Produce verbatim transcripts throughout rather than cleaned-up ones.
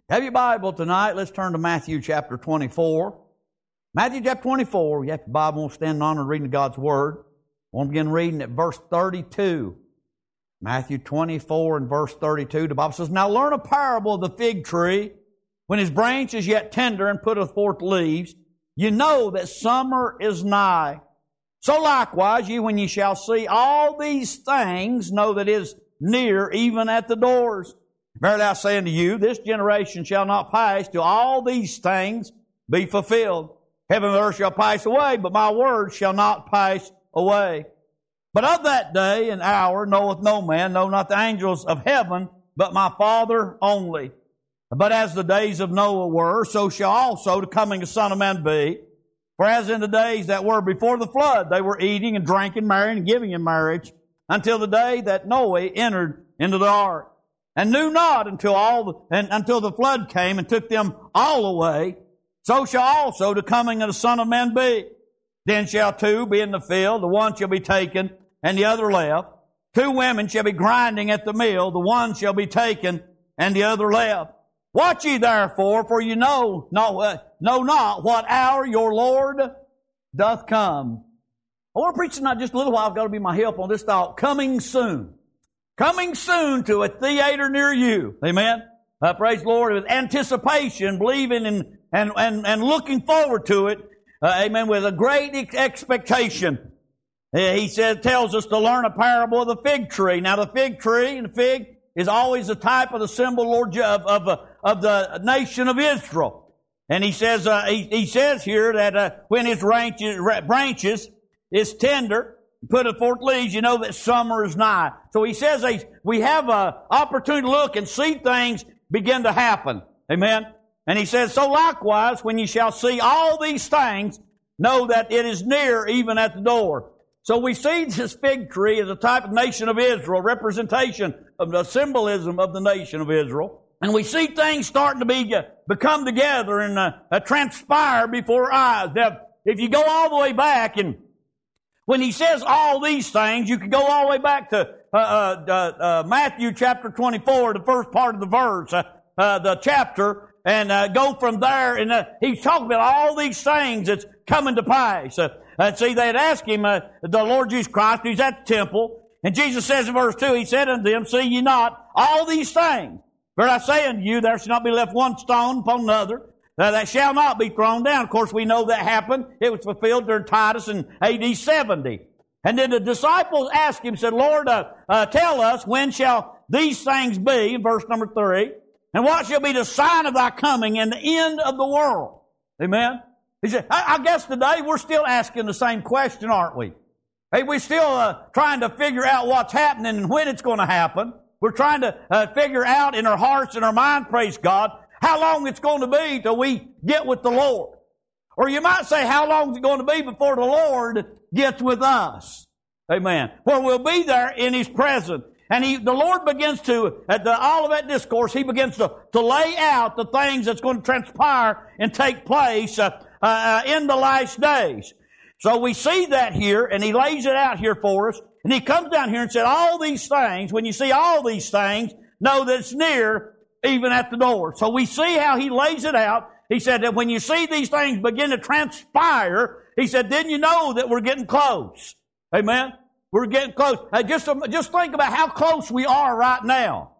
Have your Bible tonight? Let's turn to Matthew chapter twenty-four. Matthew chapter twenty-four, you have your Bible, we'll stand in honor of reading God's Word. We'll begin reading at verse thirty-two. Matthew twenty-four and verse thirty-two, the Bible says, "Now learn a parable of the fig tree. When his branch is yet tender and putteth forth leaves, you know that summer is nigh. So likewise, ye, when ye shall see all these things, know that it is near, even at the doors. Verily I say unto you, this generation shall not pass till all these things be fulfilled. Heaven and earth shall pass away, but my word shall not pass away. But of that day and hour knoweth no man, no, not the angels of heaven, but my Father only. But as the days of Noah were, so shall also the coming of the Son of Man be. For as in the days that were before the flood, they were eating and drinking, marrying and giving in marriage, until the day that Noah entered into the ark, and knew not until all the, and until the flood came and took them all away. So shall also the coming of the Son of Man be. Then shall two be in the field, the one shall be taken, and the other left. Two women shall be grinding at the mill, the one shall be taken, and the other left. Watch ye therefore, for you know not, uh, know not what hour your Lord doth come." I want to preach tonight just a little while. I've got to be my help on this thought. Coming soon. Coming soon to a theater near you. Amen. Uh, praise the Lord. With anticipation, believing and, and, and, and looking forward to it. Uh, amen. With a great ex- expectation. Uh, he said, tells us to learn a parable of the fig tree. Now the fig tree and the fig is always a type of the symbol, Lord, of, of, uh, of the nation of Israel. And he says, uh, he, he says here that uh, when his branches, branches is tender, put forth leaves, you know that summer is nigh. So he says uh, we have an opportunity to look and see things begin to happen. Amen. And he says, so likewise, when you shall see all these things, know that it is near, even at the door. So we see this fig tree as a type of nation of Israel, representation of the symbolism of the nation of Israel. And we see things starting to be, uh, become together and uh, uh, transpire before our eyes. Now, if you go all the way back, and when he says all these things, you can go all the way back to uh, uh, uh, Matthew chapter twenty-four, the first part of the verse, uh, uh, the chapter, and uh, go from there. And uh, he's talking about all these things that's coming to pass. Uh, uh, see, they had asked him, uh, the Lord Jesus Christ, he's at the temple, and Jesus says in verse two, he said unto them, see ye not all these things? For I say unto you, there shall not be left one stone upon another, uh, that shall not be thrown down. Of course, we know that happened. It was fulfilled during Titus in A D seventy. And then the disciples asked him, said, Lord, uh, uh, tell us, when shall these things be? In verse number three. And what shall be the sign of thy coming and the end of the world? Amen. He said, I, I guess today we're still asking the same question, aren't we? Hey, we're still uh, trying to figure out what's happening and when it's going to happen. We're trying to uh, figure out in our hearts and our mind, praise God, how long it's going to be till we get with the Lord. Or you might say, how long is it going to be before the Lord gets with us? Amen. Where we'll be there in His presence. And he, the Lord begins to, at the Olivet Discourse, He begins to, to lay out the things that's going to transpire and take place uh, uh, in the last days. So we see that here, and He lays it out here for us. And He comes down here and said, all these things, when you see all these things, know that it's near, even at the door. So we see how He lays it out. He said that when you see these things begin to transpire, He said, then you know that we're getting close. Amen? We're getting close. Uh, just, um, just think about how close we are right now.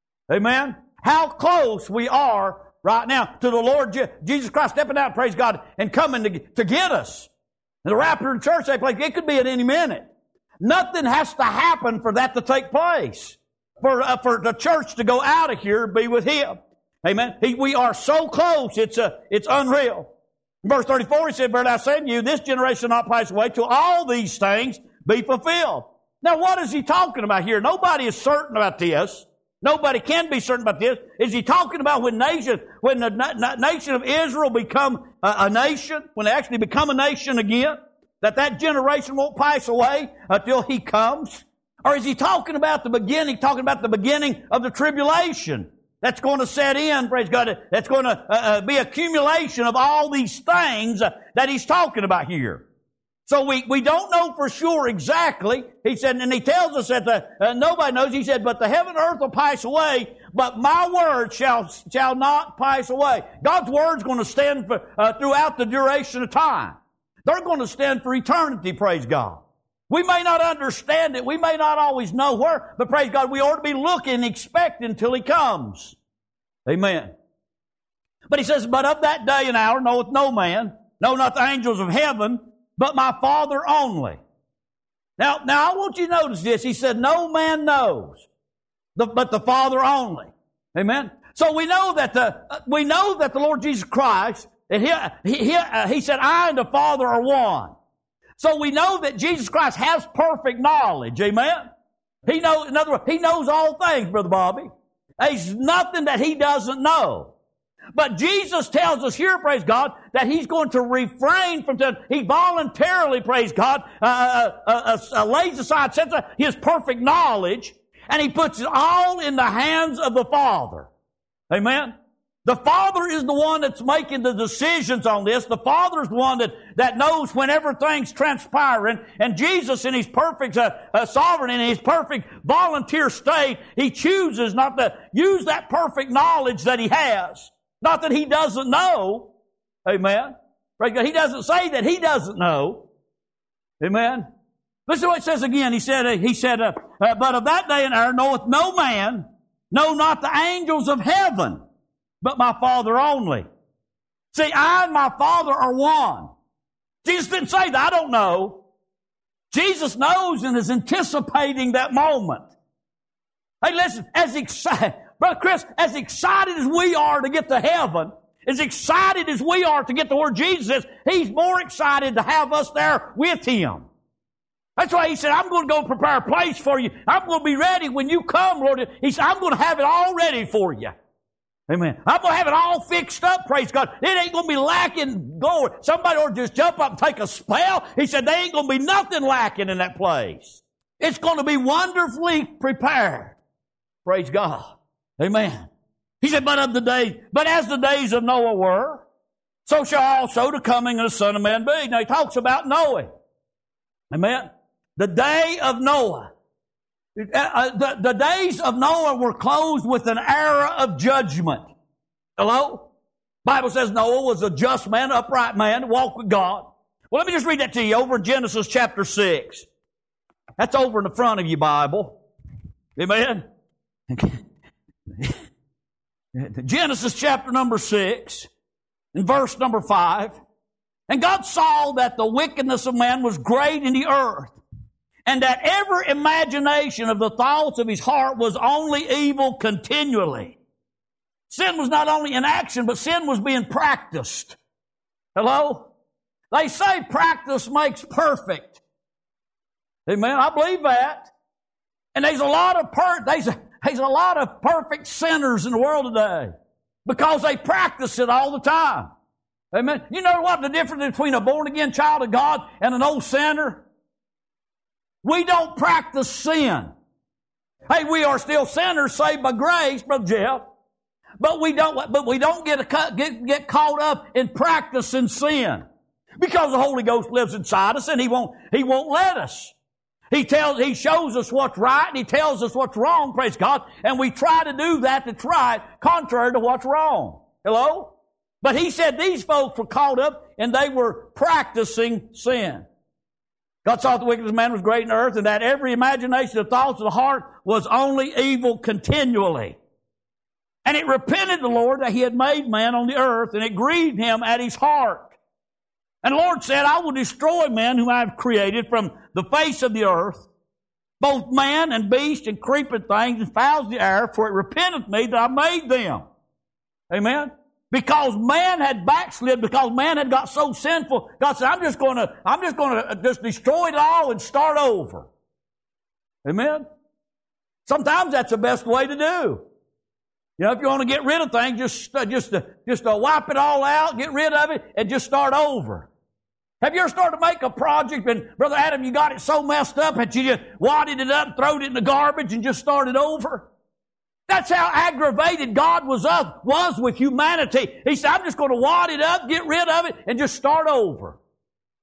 Amen? How close we are right now to the Lord Je- Jesus Christ stepping out, praise God, and coming to, to get us. And the rapture of the church, like, it could be at any minute. Nothing has to happen for that to take place. For, uh, for the church to go out of here and be with Him. Amen. He, we are so close, it's, uh, it's unreal. In verse thirty-four, He said, verily I say unto you, this generation shall not pass away till all these things be fulfilled. Now, what is He talking about here? Nobody is certain about this. Nobody can be certain about this. Is He talking about when nation, when the na- nation of Israel become a, a nation, when they actually become a nation again, that that generation won't pass away until He comes? Or is He talking about the beginning, talking about the beginning of the tribulation that's going to set in, praise God, that's going to uh, be accumulation of all these things uh, that He's talking about here? So we, we don't know for sure exactly. He said, and he tells us that the, uh, nobody knows. He said, but the heaven and earth will pass away, but my word shall, shall not pass away. God's word's going to stand for, uh, throughout the duration of time. They're going to stand for eternity, praise God. We may not understand it. We may not always know where, but praise God, we ought to be looking and expecting till He comes. Amen. But He says, but of that day and hour knoweth no man, no, not the angels of heaven, but my Father only. Now, now I want you to notice this. He said, no man knows, the, but the Father only. Amen. So we know that the uh, we know that the Lord Jesus Christ, and he he he, uh, he said, I and the Father are one. So we know that Jesus Christ has perfect knowledge. Amen. He knows. In other words, He knows all things, Brother Bobby. There's nothing that He doesn't know. But Jesus tells us here, praise God, that He's going to refrain from, He voluntarily, praise God, uh, uh, uh, uh, lays aside His perfect knowledge, and He puts it all in the hands of the Father. Amen? The Father is the one that's making the decisions on this. The Father is the one that, that knows whenever things transpire. And, and Jesus, in His perfect uh, uh, sovereignty, in His perfect volunteer state, He chooses not to use that perfect knowledge that He has. Not that He doesn't know. Amen. He doesn't say that He doesn't know. Amen. Listen to what it says again. He said, uh, he said, uh, uh, but of that day and hour knoweth no man, no, not the angels of heaven, but my Father only. See, I and my Father are one. Jesus didn't say that. I don't know. Jesus knows and is anticipating that moment. Hey, listen, as excited, Brother Chris, as excited as we are to get to heaven, as excited as we are to get to where Jesus is, He's more excited to have us there with Him. That's why He said, I'm going to go prepare a place for you. I'm going to be ready when you come, Lord. He said, I'm going to have it all ready for you. Amen. I'm going to have it all fixed up, praise God. It ain't going to be lacking glory. Somebody ought to just jump up and take a spell. He said, there ain't going to be nothing lacking in that place. It's going to be wonderfully prepared. Praise God. Amen. He said, but of the days, but as the days of Noah were, so shall also the coming of the Son of Man be. Now he talks about Noah. Amen. The day of Noah. Uh, the, the days of Noah were closed with an era of judgment. Hello? Bible says Noah was a just man, upright man, walked with God. Well, let me just read that to you over in Genesis chapter six. That's over in the front of your Bible. Amen. Genesis chapter number six, and verse number five. And God saw that the wickedness of man was great in the earth, and that every imagination of the thoughts of his heart was only evil continually. Sin was not only in action, but sin was being practiced. Hello? They say practice makes perfect. Amen. I believe that. And there's a lot of per- there's a, there's a lot of perfect sinners in the world today because they practice it all the time. Amen. You know what the difference between a born-again child of God and an old sinner? We don't practice sin. Hey, we are still sinners saved by grace, Brother Jeff. But we don't, but we don't get, a, get, get caught up in practicing sin. Because the Holy Ghost lives inside us and He won't, He won't let us. He tells, He shows us what's right and He tells us what's wrong, praise God. And we try to do that that's right, contrary to what's wrong. Hello? But He said these folks were caught up and they were practicing sin. God saw that the wickedness of man was great in the earth, and that every imagination of thoughts of the heart was only evil continually. And it repented the Lord that He had made man on the earth, and it grieved Him at His heart. And the Lord said, I will destroy men whom I have created from the face of the earth, both man and beast and creeping things and fowls of the air, for it repenteth me that I made them. Amen. Because man had backslid, because man had got so sinful, God said, I'm just going to, I'm just going to just destroy it all and start over. Amen. Sometimes that's the best way to do. You know, if you want to get rid of things, just, uh, just, uh, just uh, wipe it all out, get rid of it, and just start over. Have you ever started to make a project and, Brother Adam, you got it so messed up that you just wadded it up, throwed it in the garbage, and just started over? That's how aggravated God was up, was with humanity. He said, I'm just going to wad it up, get rid of it, and just start over.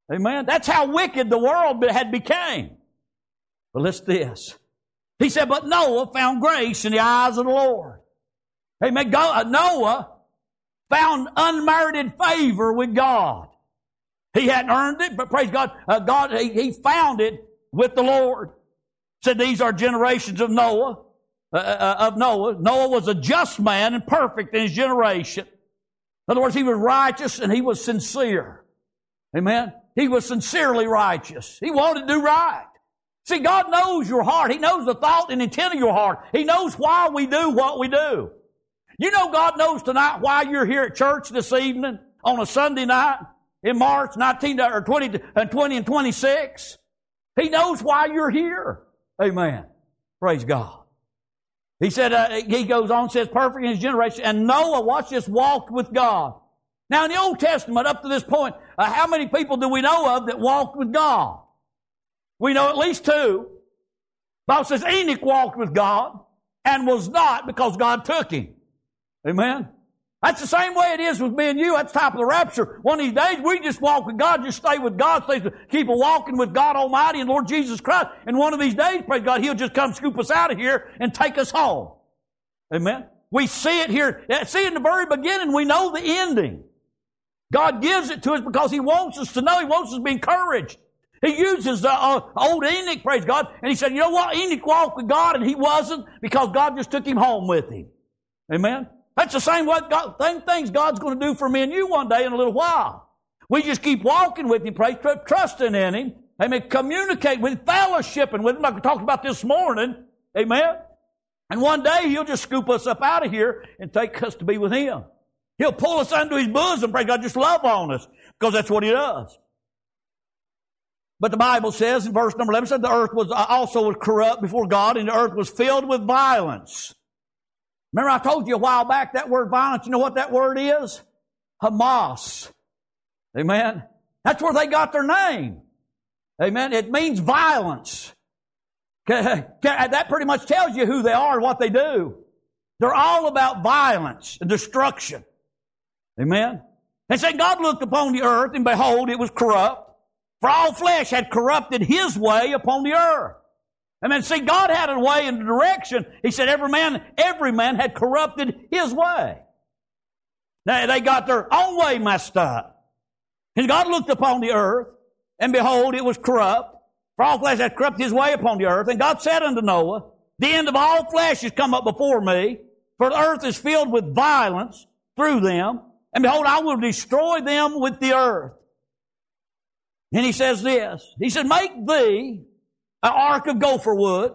Amen. That's how wicked the world had became. But listen to this. He said, but Noah found grace in the eyes of the Lord. Amen. Noah found unmerited favor with God. He hadn't earned it, but praise God, uh, God he, he found it with the Lord. Said these are generations of Noah, uh, uh, of Noah. Noah was a just man and perfect in his generation. In other words, he was righteous and he was sincere. Amen. He was sincerely righteous. He wanted to do right. See, God knows your heart. He knows the thought and intent of your heart. He knows why we do what we do. You know God knows tonight why you're here at church this evening on a Sunday night in March nineteen or twenty and twenty and twenty-six. He knows why you're here. Amen. Praise God. He said, uh, he goes on, says, perfect in his generation. And Noah, watch this, walked with God. Now in the Old Testament, up to this point, uh, how many people do we know of that walked with God? We know at least two. The Bible says Enoch walked with God and was not because God took him. Amen. That's the same way it is with me and you. That's the type of the rapture. One of these days, we just walk with God, just stay with God, stay, keep walking with God Almighty and Lord Jesus Christ. And one of these days, praise God, He'll just come scoop us out of here and take us home. Amen. We see it here. See, in the very beginning, we know the ending. God gives it to us because He wants us to know. He wants us to be encouraged. He uses uh, uh, old Enoch, praise God, and he said, you know what? Enoch walked with God, and he wasn't because God just took him home with him. Amen? That's the same what God, same things God's going to do for me and you one day in a little while. We just keep walking with Him, praise, trusting in Him. Amen. Communicate with Him, fellowshipping with Him, like we talked about this morning. Amen. And one day He'll just scoop us up out of here and take us to be with Him. He'll pull us under His bosom, praise God, just love on us, because that's what He does. But the Bible says in verse number eleven, said the earth was also was corrupt before God, and the earth was filled with violence. Remember I told you a while back that word violence, you know what that word is? Hamas. Amen. That's where they got their name. Amen. It means violence. That pretty much tells you who they are and what they do. They're all about violence and destruction. Amen. And said God looked upon the earth, and behold, it was corrupt. For all flesh had corrupted his way upon the earth. Amen. See, God had a way and a direction. He said every man, every man had corrupted his way. Now, they got their own way messed up. And God looked upon the earth, and behold, it was corrupt. For all flesh had corrupted his way upon the earth. And God said unto Noah, the end of all flesh is come up before me, for the earth is filled with violence through them. And behold, I will destroy them with the earth. And he says this, he said, make thee an ark of gopher wood.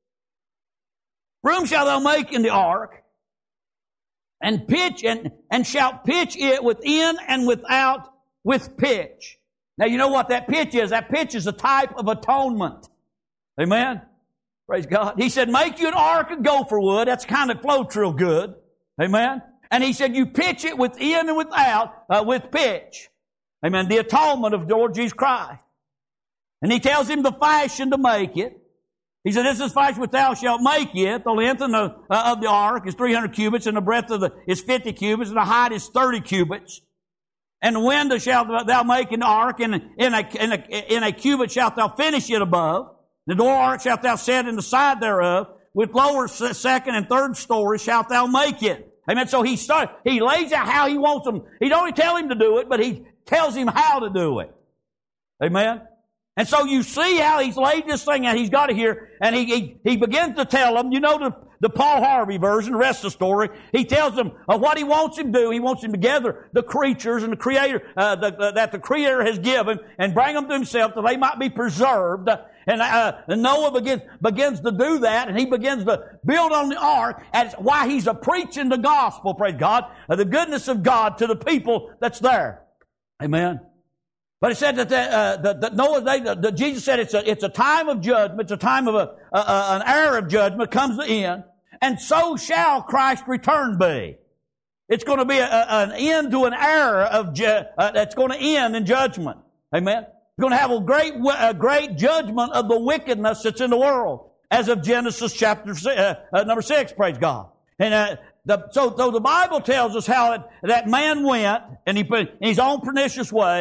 Room shalt thou make in the ark, and pitch, and, and shalt pitch it within and without with pitch. Now you know what that pitch is. That pitch is a type of atonement. Amen? Praise God. He said, make you an ark of gopher wood. That's kind of floats real good. Amen? And he said, you pitch it within and without uh, with pitch. Amen. The atonement of the Lord Jesus Christ. And he tells him the fashion to make it. He said, this is fashion which thou shalt make it. The length and the, uh, of the ark is three hundred cubits, and the breadth of the is fifty cubits, and the height is thirty cubits. And the window shalt thou make in the ark, and in a, in a, in a cubit shalt thou finish it above. The door ark shalt thou set in the side thereof. With lower, second, and third stories shalt thou make it. Amen. So he start, he lays out how he wants them. He don't only tell him to do it, but he tells him how to do it. Amen. And so you see how he's laid this thing out. He's got it here. And he, he, he begins to tell them, you know the, the Paul Harvey version, the rest of the story. He tells them uh, what he wants him to do. He wants him to gather the creatures and the Creator, uh, the, uh, that the Creator has given, and bring them to himself that they might be preserved. And, uh, and Noah begins, begins to do that, and he begins to build on the ark. That's why he's a preaching the gospel, praise God, of the goodness of God to the people that's there. Amen. But it said that, the, uh, that, that Noah's day, that Jesus said it's a, it's a time of judgment, it's a time of a, a, a, an era of judgment comes to end, and so shall Christ's return be. It's going to be a, a, an end to an era of ju- uh, that's going to end in judgment. Amen. It's going to have a great, a great judgment of the wickedness that's in the world, as of Genesis chapter six, uh, uh, number six. Praise God. And uh, the, so, so the Bible tells us how it, that man went, and he put in his own pernicious way.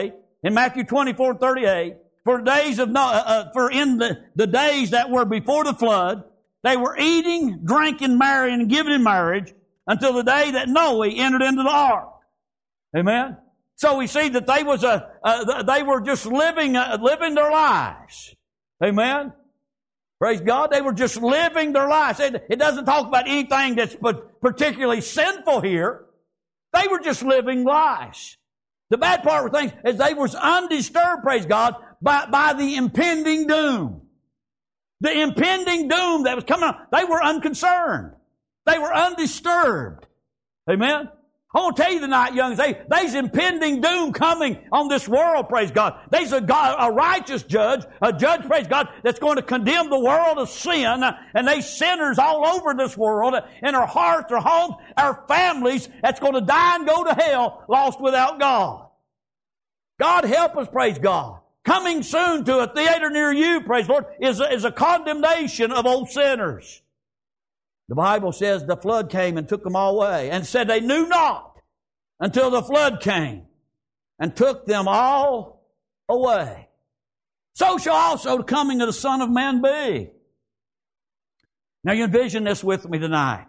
in Matthew twenty-four thirty-eight, for days of no, uh, uh, for in the, the days that were before the flood, they were eating, drinking, marrying, and giving in marriage until the day that Noah entered into the ark. Amen. So we see that they was a uh, they were just living uh, living their lives. Amen. Praise God. They were just living their lives. It, it doesn't talk about anything that's particularly sinful here. They were just living lives. The bad part of things is they was undisturbed, praise God, by, by the impending doom. The impending doom that was coming on. They were unconcerned. They were undisturbed. Amen. I want to tell you tonight, young, they, there's impending doom coming on this world, praise God. There's a God, a righteous judge, a judge, praise God, that's going to condemn the world of sin, and there's sinners all over this world, in our hearts, our homes, our families, that's going to die and go to hell, lost without God. God help us, praise God. Coming soon to a theater near you, praise the Lord, is a, is a condemnation of old sinners. The Bible says the flood came and took them all away, and said they knew not until the flood came and took them all away. So shall also the coming of the Son of Man be. Now you envision this with me tonight.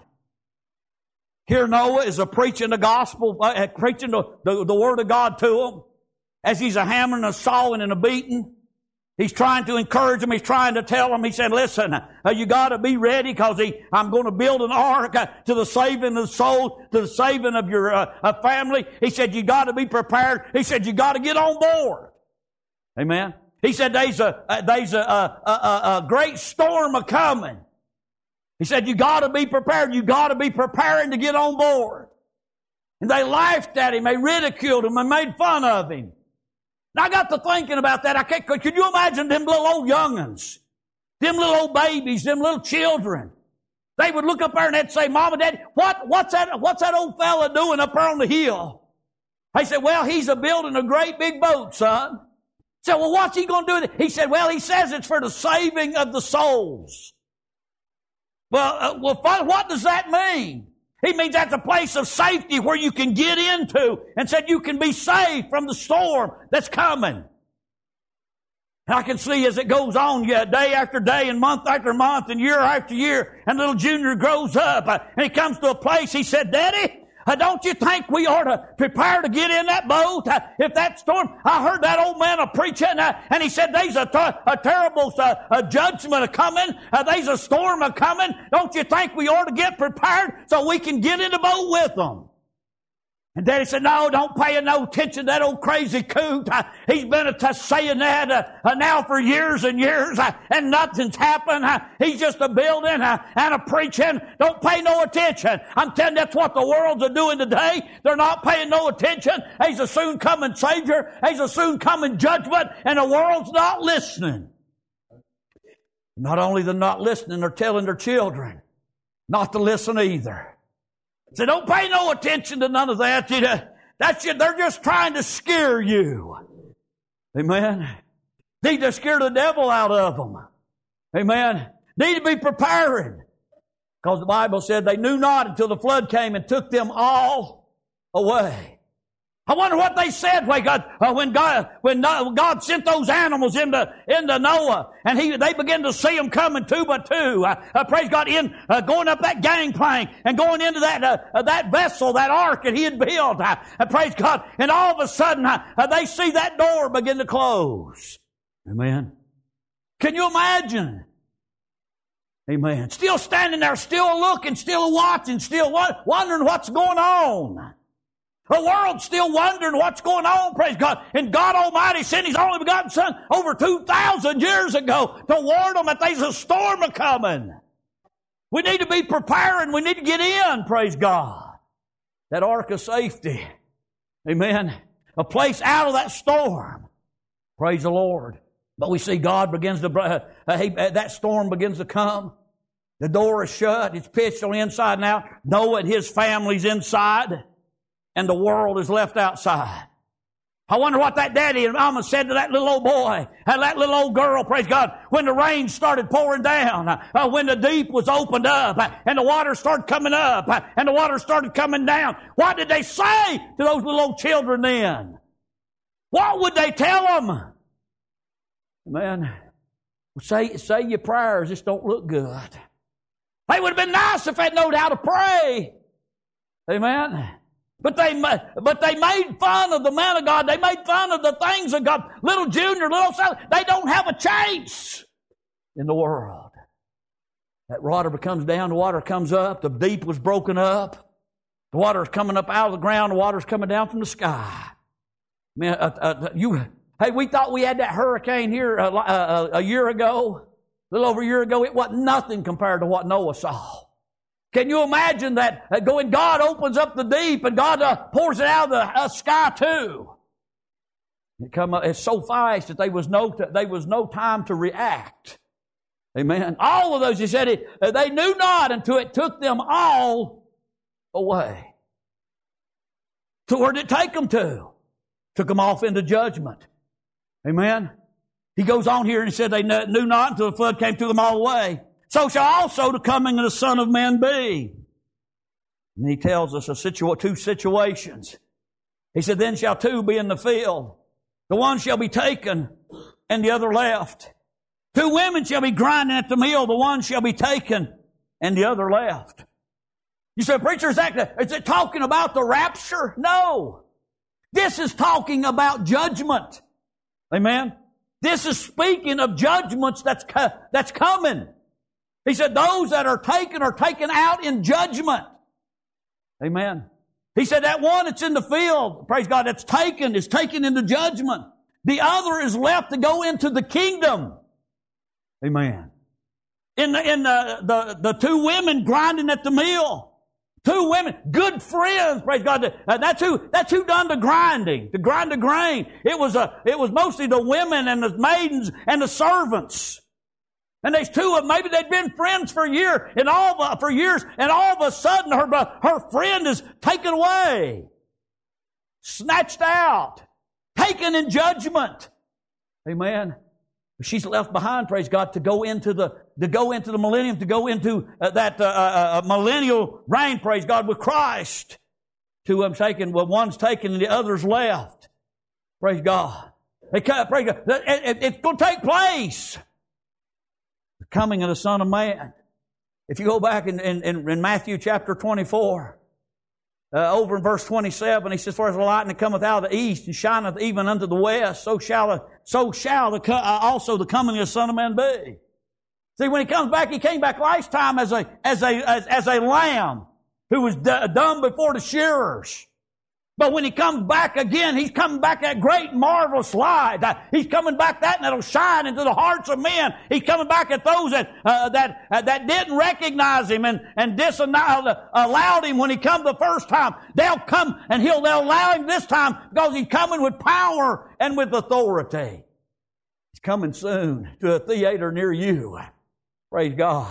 Here Noah is a preaching the gospel, uh, preaching the, the, the Word of God to them, as he's a hammering, a sawing, and a beating. He's trying to encourage them. He's trying to tell them. He said, listen, uh, you got to be ready because I'm going to build an ark uh, to the saving of the soul, to the saving of your uh, uh, family. He said, you got to be prepared. He said, you got to get on board. Amen. He said, there's a, uh, there's a, a, a, a great storm a coming. He said, you got to be prepared. You got to be preparing to get on board. And they laughed at him. They ridiculed him and made fun of him. Now I got to thinking about that. I can't, could you imagine them little old young'uns, them little old babies, them little children? They would look up there and they'd say, Mama, Dad, what, what's that, what's that old fella doing up there on the hill? They said, well, he's a building a great big boat, son. I said, well, what's he going to do with it? He said, well, he says it's for the saving of the souls. Well, uh, well, what does that mean? He means that's a place of safety where you can get into and said you can be saved from the storm that's coming. And I can see as it goes on, yeah, day after day and month after month and year after year, and little Junior grows up uh, and he comes to a place, he said, Daddy, Uh, don't you think we ought to prepare to get in that boat? Uh, if that storm, I heard that old man a preaching, uh, and he said, there's a, ter- a terrible uh, a judgment a coming. Uh, there's a storm a coming. Don't you think we ought to get prepared so we can get in the boat with them? And Daddy said, no, don't pay no attention to that old crazy coot. Uh, he's been uh, saying that uh, uh, now for years and years, uh, and nothing's happened. Uh, he's just a building uh, and a preaching. Don't pay no attention. I'm telling you, that's what the world's are doing today. They're not paying no attention. He's a soon coming Savior. He's a soon coming judgment, and the world's not listening. Not only they're not listening, they're telling their children not to listen either. So don't pay no attention to none of that. You know, that's it. They're just trying to scare you. Amen. Need to scare the devil out of them. Amen. Need to be preparing. Because the Bible said they knew not until the flood came and took them all away. I wonder what they said when God, uh, when God, when God sent those animals into, into Noah, and he, they began to see them coming two by two. Uh, uh, praise God, in uh, going up that gangplank and going into that uh, uh, that vessel, that ark that He had built. Uh, uh, praise God, and all of a sudden uh, uh, they see that door begin to close. Amen. Can you imagine? Amen. Still standing there, still looking, still watching, still wondering what's going on. The world's still wondering what's going on, praise God. And God Almighty sent His only begotten Son over two thousand years ago to warn them that there's a storm a-coming. We need to be preparing. We need to get in, praise God. That ark of safety. Amen. A place out of that storm. Praise the Lord. But we see God begins to, uh, uh, he, uh, that storm begins to come. The door is shut. It's pitched on the inside and out. Noah and his family's inside. And the world is left outside. I wonder what that daddy and mama said to that little old boy and that little old girl, praise God, when the rain started pouring down, uh, when the deep was opened up uh, and the water started coming up uh, and the water started coming down. What did they say to those little old children then? what would they tell them? Man, say, say your prayers just don't look good. They would have been nice if they known how to pray. Amen. But they, but they made fun of the man of God. They made fun of the things of God. Little Junior, little Sally, they don't have a chance in the world. That water comes down, the water comes up, the deep was broken up. The water is coming up out of the ground, the water is coming down from the sky. Man, uh, uh, you, hey, we thought we had that hurricane here uh, uh, a year ago, a little over a year ago. It wasn't nothing compared to what Noah saw. Can you imagine that uh, going, God opens up the deep and God uh, pours it out of the uh, sky too? It come up, it's so fast that there was no, there was no time to react. Amen. All of those, he said, it, uh, they knew not until it took them all away. So where did it take them to? Took them off into judgment. Amen. He goes on here and he said they knew not until the flood came to them all away. So shall also the coming of the Son of Man be. And he tells us a situa- two situations. He said, then shall two be in the field. The one shall be taken and the other left. Two women shall be grinding at the mill. The one shall be taken and the other left. You say, preacher, is, that, is it talking about the rapture? No. This is talking about judgment. Amen. This is speaking of judgments that's, that's coming. He said those that are taken are taken out in judgment. Amen. He said that one that's in the field, praise God, that's taken is taken into judgment. The other is left to go into the kingdom. Amen. In the, in the, the, the two women grinding at the mill. Two women, good friends, praise God. Uh, that's who, that's who done the grinding, to grind the grain. It was a, it was mostly the women and the maidens and the servants. And there's two of them, maybe they'd been friends for a year, and all of, for years, and all of a sudden her, her friend is taken away. Snatched out. Taken in judgment. Amen. She's left behind, praise God, to go into the, to go into the millennium, to go into uh, that uh, uh, millennial reign, praise God, with Christ. Two of them taken, well, one's taken and the other's left. Praise God. They, praise God. It, it, it's going to take place. The coming of the Son of Man. If you go back in, in, in Matthew chapter twenty-four, uh, over in verse twenty-seven, he says, for as the lightning cometh out of the east and shineth even unto the west, so shall, the, so shall the, uh, also the coming of the Son of Man be. See, when he comes back, he came back last time as a, as a, as, as a lamb who was d- dumb before the shearers. But when he comes back again, he's coming back that great, marvelous light. He's coming back that, and it'll shine into the hearts of men. He's coming back at those that uh, that uh, that didn't recognize him and and disallowed him when he come the first time. They'll come and he'll they'll allow him this time because he's coming with power and with authority. He's coming soon to a theater near you. Praise God.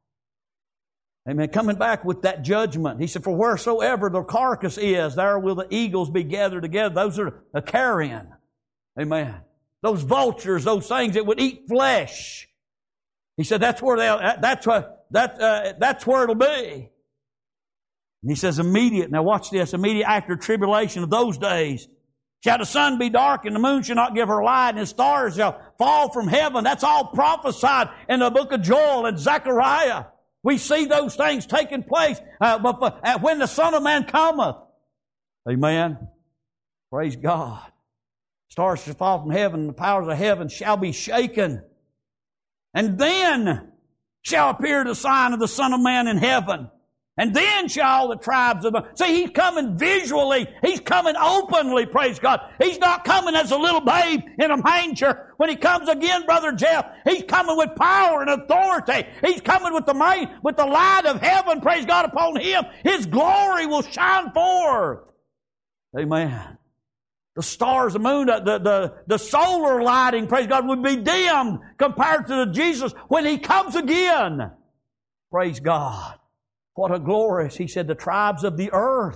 Amen. Coming back with that judgment. He said, for wheresoever the carcass is, there will the eagles be gathered together. Those are a carrion. Amen. Those vultures, those things that would eat flesh. He said, that's where they'll, that's what, that, uh, that's where it'll be. And he says, immediate. Now watch this. Immediate after tribulation of those days shall the sun be dark and the moon shall not give her light and the stars shall fall from heaven. That's all prophesied in the book of Joel and Zechariah. We see those things taking place uh, but, uh, when the Son of Man cometh. Amen. Praise God. Stars shall fall from heaven, and the powers of heaven shall be shaken. And then shall appear the sign of the Son of Man in heaven. And then shall all the tribes of the... See, he's coming visually. He's coming openly, praise God. He's not coming as a little babe in a manger. When he comes again, Brother Jeff, he's coming with power and authority. He's coming with the might, with the light of heaven, praise God, upon him. His glory will shine forth. Amen. The stars, the moon, the, the, the solar lighting, praise God, would be dimmed compared to the Jesus when he comes again. Praise God. What a glorious, he said, the tribes of the earth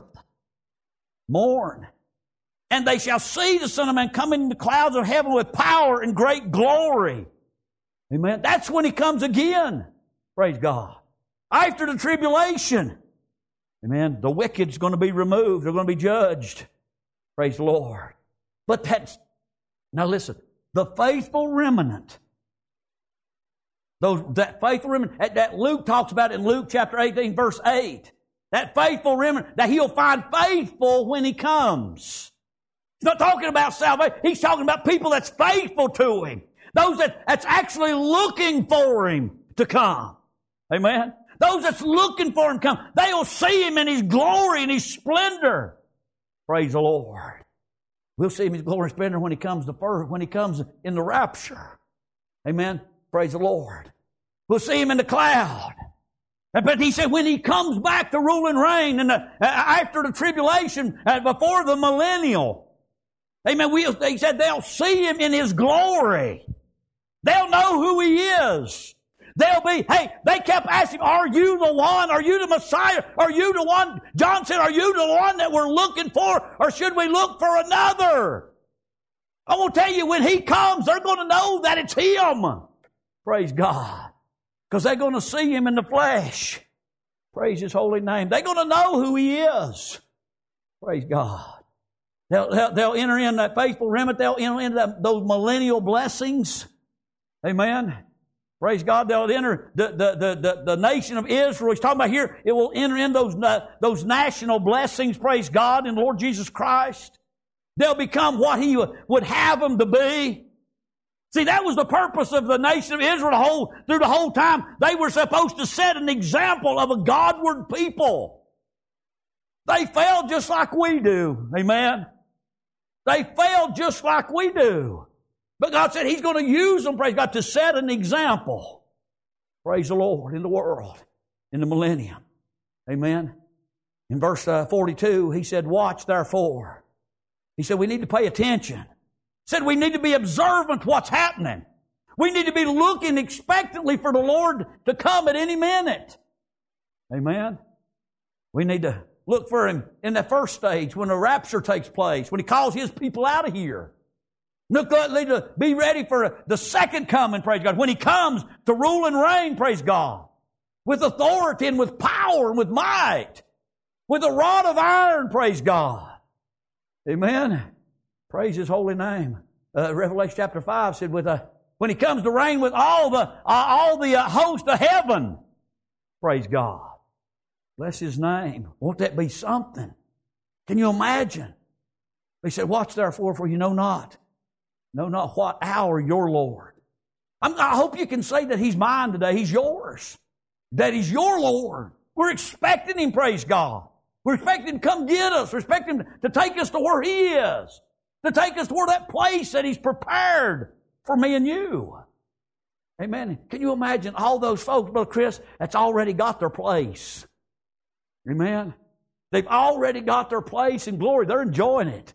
mourn. And they shall see the Son of Man coming in the clouds of heaven with power and great glory. Amen. That's when he comes again. Praise God. After the tribulation. Amen. The wicked's going to be removed. They're going to be judged. Praise the Lord. But that Now listen, the faithful remnant, those, that faithful remnant, that, that Luke talks about in Luke chapter eighteen, verse eight. That faithful remnant, that He'll find faithful when He comes. He's not talking about salvation. He's talking about people that's faithful to Him. Those that, that's actually looking for Him to come. Amen? Those that's looking for Him to come. They'll see Him in His glory and His splendor. Praise the Lord. We'll see Him in His glory and splendor when He comes the first, when He comes in the rapture. Amen? Praise the Lord. We'll see Him in the cloud. But He said when He comes back to rule and reign and the, uh, after the tribulation, uh, before the millennial, amen, we, He said they'll see Him in His glory. They'll know who He is. They'll be, hey, they kept asking, are you the one? Are you the Messiah? Are you the one? John said, are you the one that we're looking for? Or should we look for another? I want to tell you, when He comes, they're going to know that it's Him. Praise God. Because they're going to see Him in the flesh. Praise His holy name. They're going to know who He is. Praise God. They'll, they'll, they'll enter in that faithful remnant. They'll enter into that, those millennial blessings. Amen. Praise God. They'll enter the, the, the, the, the nation of Israel. He's talking about here, it will enter in those, uh, those national blessings, praise God, in the Lord Jesus Christ. They'll become what He would have them to be. See, that was the purpose of the nation of Israel the whole, through the whole time. They were supposed to set an example of a Godward people. They failed just like we do. Amen. They failed just like we do. But God said He's going to use them, praise God, to set an example. Praise the Lord, in the world, in the millennium. Amen. In verse uh, forty-two, He said, watch therefore. He said we need to pay attention. He said we need to be observant what's happening. We need to be looking expectantly for the Lord to come at any minute. Amen. We need to look for Him in the first stage when the rapture takes place, when He calls His people out of here. Look, need to be ready for the second coming, praise God. When He comes to rule and reign, praise God. With authority and with power and with might. With a rod of iron, praise God. Amen. Praise His holy name. Uh, Revelation chapter five said, with a, when He comes to reign with all the, uh, all the uh, host of heaven. Praise God. Bless His name. Won't that be something? Can you imagine? He said, watch therefore, for you know not. Know not what hour your Lord. I'm, I hope you can say that He's mine today. He's yours. That He's your Lord. We're expecting Him, praise God. We're expecting Him to come get us. We're expecting Him to take us to where He is. To take us to where that place that He's prepared for me and you. Amen. Can you imagine all those folks, Brother Chris, that's already got their place? Amen. They've already got their place in glory. They're enjoying it.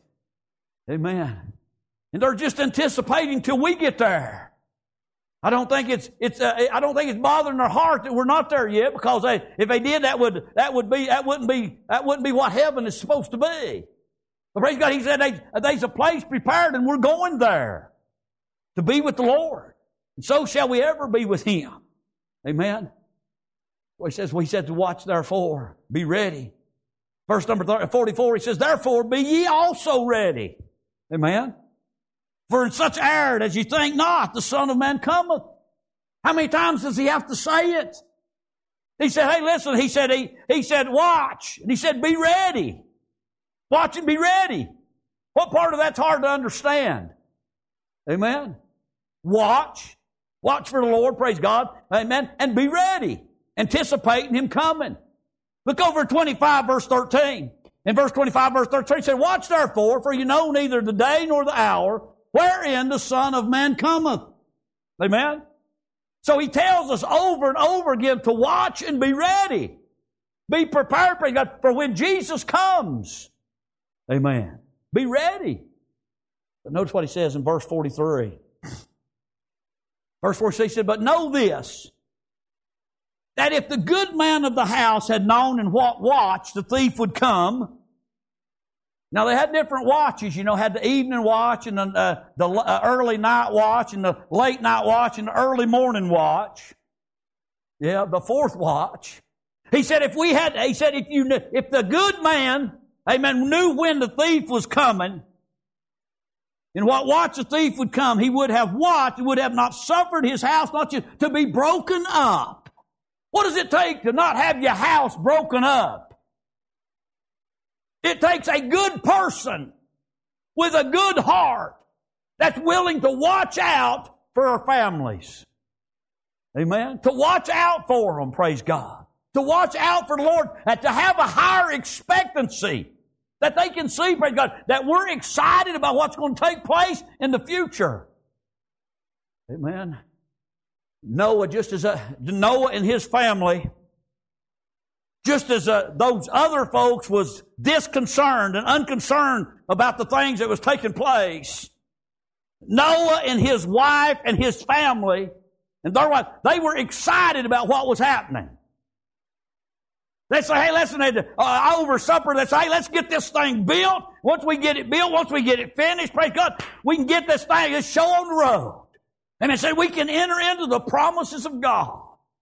Amen. And they're just anticipating till we get there. I don't think it's it's uh, I don't think it's bothering their heart that we're not there yet, because they, if they did, that would that would be that wouldn't be that wouldn't be what heaven is supposed to be. But praise God, He said there's a place prepared, and we're going there to be with the Lord, and so shall we ever be with Him. Amen. Well, He says, well, He said to watch therefore, be ready. Verse number forty-four, He says, therefore be ye also ready. Amen. For in such hour as ye think not, the Son of Man cometh. How many times does He have to say it? He said, hey, listen, He said, He, he said, watch. And He said, be ready. Watch and be ready. What part of that's hard to understand? Amen. Watch. Watch for the Lord, praise God. Amen. And be ready. Anticipating Him coming. Look over at twenty-five, verse thirteen. In verse twenty-five, verse thirteen, He said, watch therefore, for you know neither the day nor the hour wherein the Son of Man cometh. Amen? So He tells us over and over again to watch and be ready. Be prepared, praise God, for when Jesus comes. Amen. Be ready. But notice what He says in verse forty-three. Verse forty-six, He said, but know this, that if the good man of the house had known in what watch the thief would come. Now, they had different watches, you know, had the evening watch and the, uh, the uh, early night watch and the late night watch and the early morning watch. Yeah, the fourth watch. He said, if we had, he said, if you knew, if the good man, amen, knew when the thief was coming, In what watch the thief would come, he would have watched, he would have not suffered his house not to, to be broken up. What does it take to not have your house broken up? It takes a good person with a good heart that's willing to watch out for our families. Amen? To watch out for them, praise God. To watch out for the Lord, and to have a higher expectancy that they can see, praise God, that we're excited about what's going to take place in the future. Amen? Noah, just as a, Noah and his family, just as a, those other folks was disconcerted and unconcerned about the things that was taking place, Noah and his wife and his family and their wife, they were excited about what was happening. They say, hey, listen, uh, over supper, they say, hey, let's get this thing built. Once we get it built, once we get it finished, praise God, we can get this thing, this show on the road. And they said we can enter into the promises of God.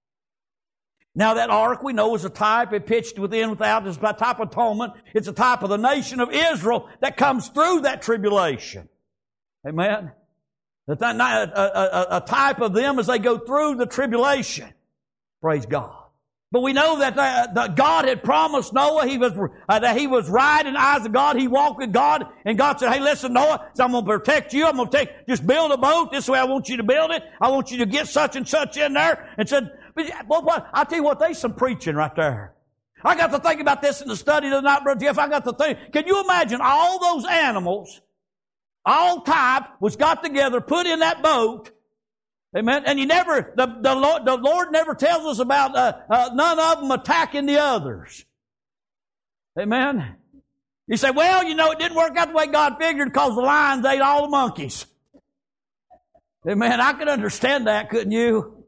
Now that ark we know is a type, it pitched within, without, it's a type of atonement. It's a type of the nation of Israel that comes through that tribulation. Amen? A, a, a type of them as they go through the tribulation. Praise God. But we know that, uh, that God had promised Noah he was, uh, that he was right in the eyes of God. He walked with God, and God said, hey, listen, Noah, so I'm going to protect you. I'm going to take, just build a boat. This way I want you to build it. I want you to get such and such in there. And said, well, what, I'll tell you what, there's some preaching right there. I got to think about this in the study of the night, Brother Jeff. I got to think, can you imagine all those animals, all type, was got together, put in that boat. Amen. And you never, the, the, Lord, the Lord never tells us about uh, uh, none of them attacking the others. Amen. You say, well, you know, it didn't work out the way God figured because the lions ate all the monkeys. Amen. I could understand that, couldn't you?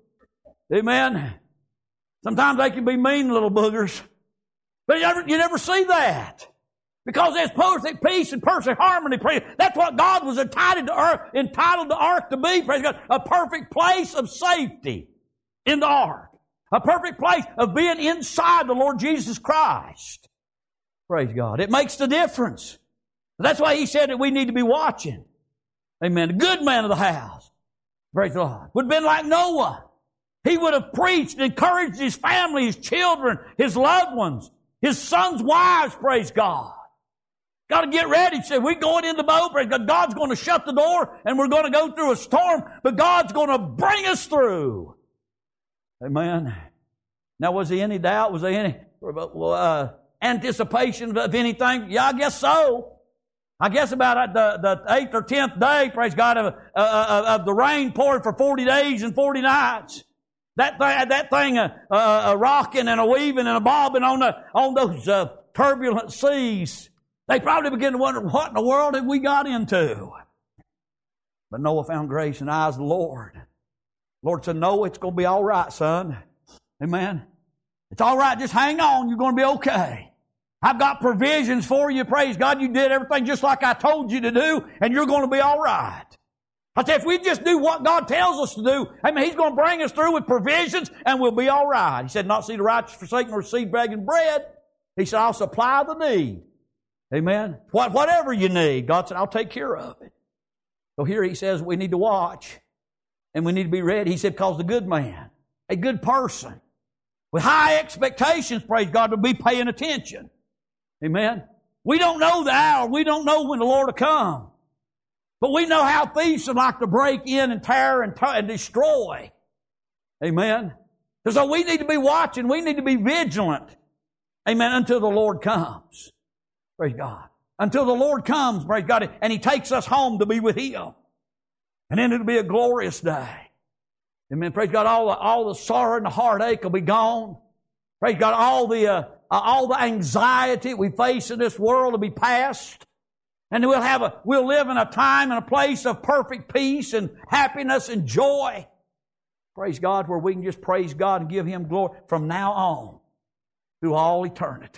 Amen. Sometimes they can be mean little boogers. But you never, you never see that. Because there's perfect peace and perfect harmony. That's what God was entitled to, earth, entitled the ark to be. Praise God. A perfect place of safety in the ark. A perfect place of being inside the Lord Jesus Christ. Praise God. It makes the difference. That's why He said that we need to be watching. Amen. A good man of the house. Praise God. Would have been like Noah. He would have preached, encouraged his family, his children, his loved ones, his sons' wives. Praise God. Got to get ready. He said, we're going in the boat. God's going to shut the door and we're going to go through a storm, but God's going to bring us through. Amen. Now, was there any doubt? Was there any uh, anticipation of anything? Yeah, I guess so. I guess about the, the eighth or tenth day, praise God, of, uh, of the rain poured for forty days and forty nights. That thing, that thing uh, uh, rocking and a weaving and a bobbing on, the, on those uh, turbulent seas. They probably began to wonder, what in the world have we got into? But Noah found grace in the eyes of the Lord. The Lord said, Noah, it's going to be all right, son. Amen. It's all right. Just hang on. You're going to be okay. I've got provisions for you. Praise God. You did everything just like I told you to do, and you're going to be all right. I said, if we just do what God tells us to do, amen, He's going to bring us through with provisions, and we'll be all right. He said, not see the righteous forsaken or seed begging bread. He said, I'll supply the need. Amen. What, whatever you need, God said, I'll take care of it. So here He says we need to watch and we need to be ready. He said, because the good man, a good person with high expectations, praise God, will be paying attention. Amen. We don't know the hour. We don't know when the Lord will come. But we know how thieves would like to break in and tear and, t- and destroy. Amen. So we need to be watching. We need to be vigilant. Amen. Until the Lord comes. Praise God. Until the Lord comes, praise God, and He takes us home to be with Him. And then it'll be a glorious day. Amen. Praise God. All the, all the sorrow and the heartache will be gone. Praise God. All the, uh, all the anxiety we face in this world will be past. And we'll have a, we'll live in a time and a place of perfect peace and happiness and joy. Praise God, where we can just praise God and give Him glory from now on through all eternity.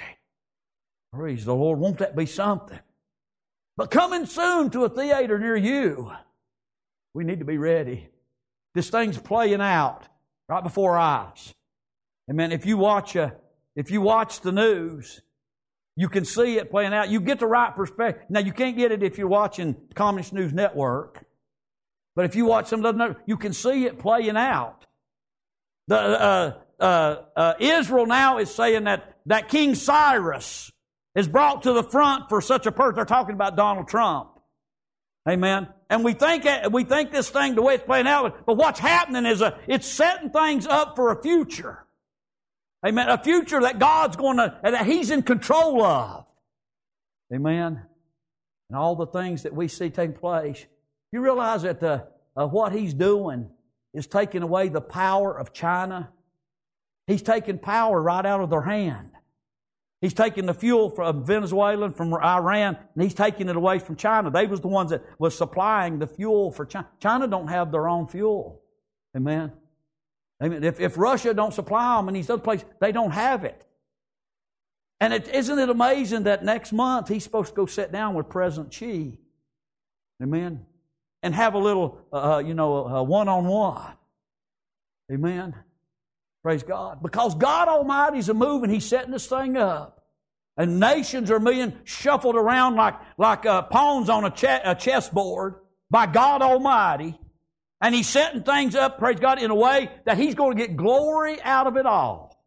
Praise the Lord. Won't that be something? But coming soon to a theater near you, we need to be ready. This thing's playing out right before our eyes. Amen. If you watch, a, if you watch the news, You can see it playing out. You get the right perspective. Now, you can't get it if you're watching Communist News Network. But if you watch some of the, you can see it playing out. The uh, uh, uh, Israel now is saying that, that King Cyrus is brought to the front for such a person. They're talking about Donald Trump. Amen. And we think we think this thing, the way it's playing out, but what's happening is a, it's setting things up for a future. Amen. A future that God's going to, that He's in control of. Amen. And all the things that we see taking place. You realize that the, uh, what He's doing is taking away the power of China. He's taking power right out of their hand. He's taking the fuel from Venezuela and from Iran, and He's taking it away from China. They was the ones that was supplying the fuel for China. China don't have their own fuel. Amen. Amen. If, if Russia don't supply them in these other places, they don't have it. And it, isn't it amazing that next month He's supposed to go sit down with President Xi? Amen. And have a little, uh, you know, a one-on-one. Amen. Praise God. Because God Almighty's a moving. He's setting this thing up. And nations are being shuffled around like, like uh, pawns on a, ch- a chessboard by God Almighty. And He's setting things up, praise God, in a way that He's going to get glory out of it all.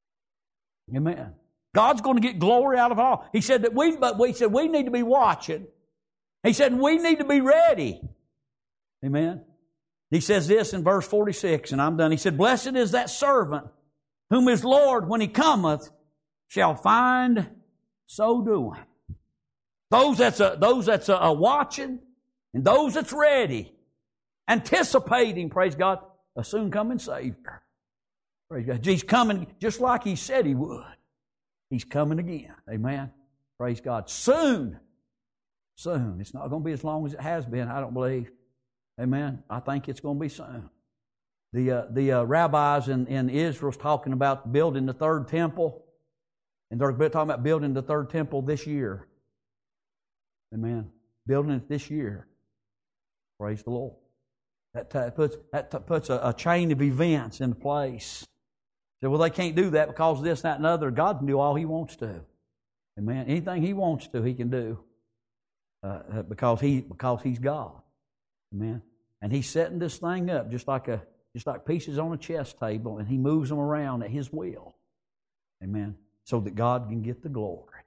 Amen. God's going to get glory out of it all. He said that we, but we said we need to be watching. He said we need to be ready. Amen. He says this in verse forty-six, and I'm done. He said, blessed is that servant whom his Lord, when He cometh, shall find so doing. Those that's a, those that's a, a watching, and those that's ready, anticipating, praise God, a soon coming Savior. Praise God. He's coming just like He said He would. He's coming again. Amen. Praise God. Soon. Soon. It's not going to be as long as it has been, I don't believe. Amen. I think it's going to be soon. The uh, the uh, rabbis in, in Israel's talking about building the third temple. And they're talking about building the third temple this year. Amen. Building it this year. Praise the Lord. That t- puts that t- puts a, a chain of events into place. So, well, they can't do that because of this, that, and other. God can do all He wants to. Amen. Anything He wants to, He can do. Uh, because He because He's God. Amen. And He's setting this thing up just like a just like pieces on a chess table, and He moves them around at His will. Amen. So that God can get the glory.